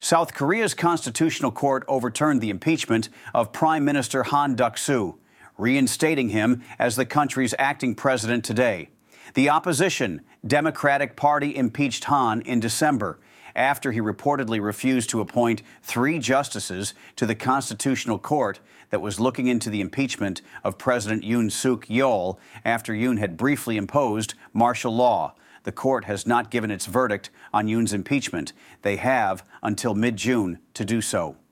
South Korea's Constitutional Court overturned the impeachment of Prime Minister Han Duck-soo, reinstating him as the country's acting president today. The opposition Democratic Party impeached Han in December after he reportedly refused to appoint 3 justices to the Constitutional Court that was looking into the impeachment of President Yoon Suk Yeol after Yoon had briefly imposed martial law. The court has not given its verdict on Yoon's impeachment. They have until mid-June to do so.